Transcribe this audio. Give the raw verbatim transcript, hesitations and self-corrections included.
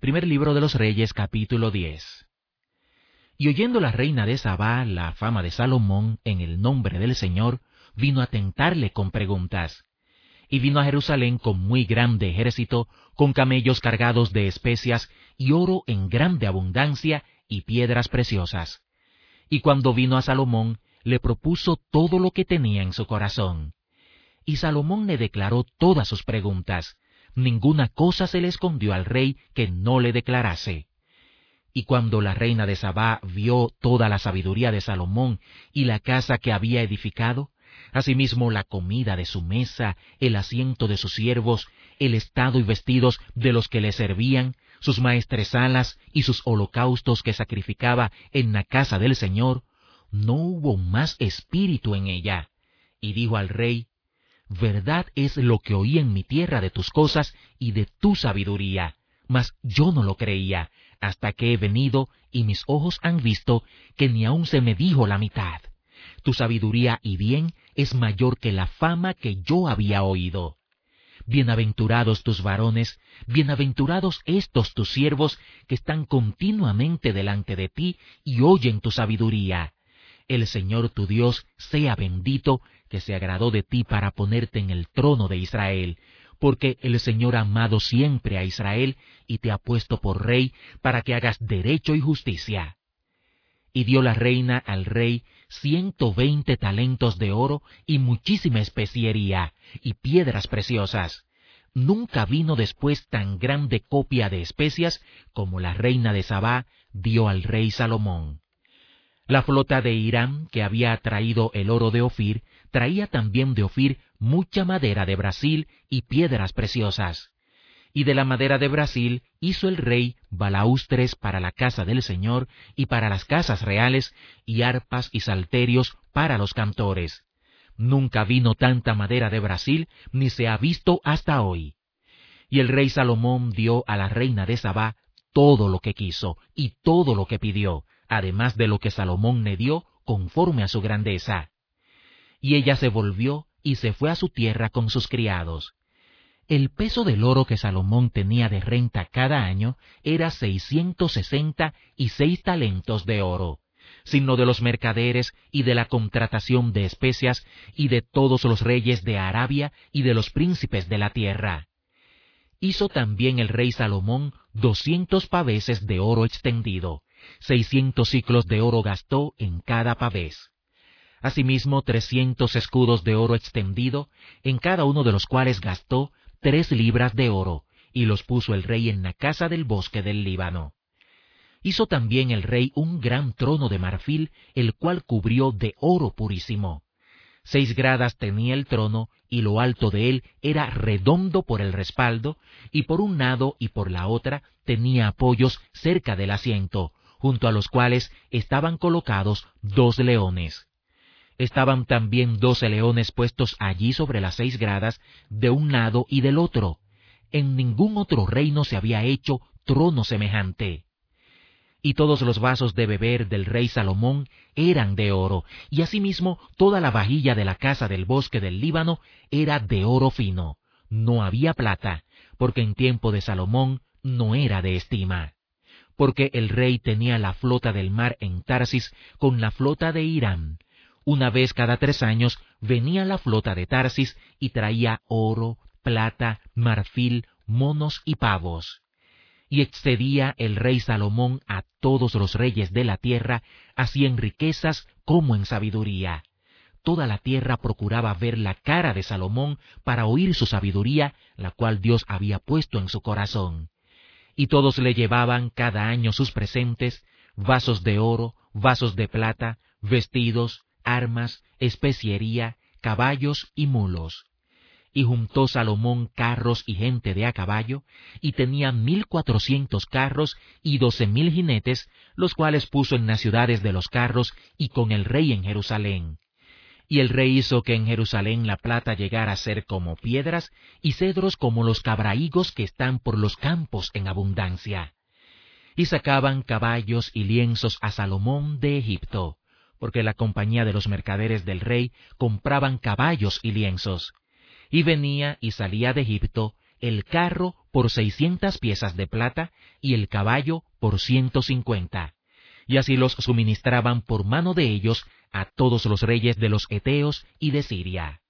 Primer libro de los Reyes, capítulo diez. Y oyendo la reina de Sabá la fama de Salomón en el nombre del Señor, vino a tentarle con preguntas. Y vino a Jerusalén con muy grande ejército, con camellos cargados de especias, y oro en grande abundancia, y piedras preciosas. Y cuando vino a Salomón, le propuso todo lo que tenía en su corazón. Y Salomón le declaró todas sus preguntas. Ninguna cosa se le escondió al rey que no le declarase. Y cuando la reina de Sabá vio toda la sabiduría de Salomón y la casa que había edificado, asimismo la comida de su mesa, el asiento de sus siervos, el estado y vestidos de los que le servían, sus maestresalas y sus holocaustos que sacrificaba en la casa del Señor, no hubo más espíritu en ella. Y dijo al rey: verdad es lo que oí en mi tierra de tus cosas y de tu sabiduría, mas yo no lo creía, hasta que he venido y mis ojos han visto que ni aun se me dijo la mitad. Tu sabiduría y bien es mayor que la fama que yo había oído. Bienaventurados tus varones, bienaventurados estos tus siervos que están continuamente delante de ti y oyen tu sabiduría. El Señor tu Dios sea bendito, que se agradó de ti para ponerte en el trono de Israel, porque el Señor ha amado siempre a Israel y te ha puesto por rey para que hagas derecho y justicia. Y dio la reina al rey ciento veinte talentos de oro y muchísima especiería y piedras preciosas. Nunca vino después tan grande copia de especias como la reina de Sabá dio al rey Salomón. La flota de Hiram, que había traído el oro de Ofir, traía también de Ofir mucha madera de Brasil y piedras preciosas. Y de la madera de Brasil hizo el rey balaustres para la casa del Señor y para las casas reales, y arpas y salterios para los cantores. Nunca vino tanta madera de Brasil, ni se ha visto hasta hoy. Y el rey Salomón dio a la reina de Sabá todo lo que quiso y todo lo que pidió, además de lo que Salomón le dio conforme a su grandeza. Y ella se volvió y se fue a su tierra con sus criados. El peso del oro que Salomón tenía de renta cada año era seiscientos sesenta y seis talentos de oro, sino de los mercaderes y de la contratación de especias y de todos los reyes de Arabia y de los príncipes de la tierra. Hizo también el rey Salomón doscientos paveses de oro extendido, seiscientos siclos de oro gastó en cada pavés. Asimismo, trescientos escudos de oro extendido, en cada uno de los cuales gastó tres libras de oro, y los puso el rey en la casa del bosque del Líbano. Hizo también el rey un gran trono de marfil, el cual cubrió de oro purísimo. Seis gradas tenía el trono, y lo alto de él era redondo por el respaldo, y por un lado y por la otra tenía apoyos cerca del asiento, junto a los cuales estaban colocados dos leones. Estaban también doce leones puestos allí sobre las seis gradas, de un lado y del otro. En ningún otro reino se había hecho trono semejante. Y todos los vasos de beber del rey Salomón eran de oro, y asimismo toda la vajilla de la casa del bosque del Líbano era de oro fino. No había plata, porque en tiempo de Salomón no era de estima. Porque el rey tenía la flota del mar en Tarsis con la flota de Hiram. Una vez cada tres años venía la flota de Tarsis y traía oro, plata, marfil, monos y pavos. Y excedía el rey Salomón a todos los reyes de la tierra, así en riquezas como en sabiduría. Toda la tierra procuraba ver la cara de Salomón para oír su sabiduría, la cual Dios había puesto en su corazón. Y todos le llevaban cada año sus presentes, vasos de oro, vasos de plata, vestidos, armas, especiería, caballos y mulos. Y juntó Salomón carros y gente de a caballo, y tenía mil cuatrocientos carros y doce mil jinetes, los cuales puso en las ciudades de los carros y con el rey en Jerusalén. Y el rey hizo que en Jerusalén la plata llegara a ser como piedras, y cedros como los cabrahigos que están por los campos en abundancia. Y sacaban caballos y lienzos a Salomón de Egipto, porque la compañía de los mercaderes del rey compraban caballos y lienzos. Y venía y salía de Egipto el carro por seiscientas piezas de plata y el caballo por ciento cincuenta. Y así los suministraban por mano de ellos a todos los reyes de los Eteos y de Siria.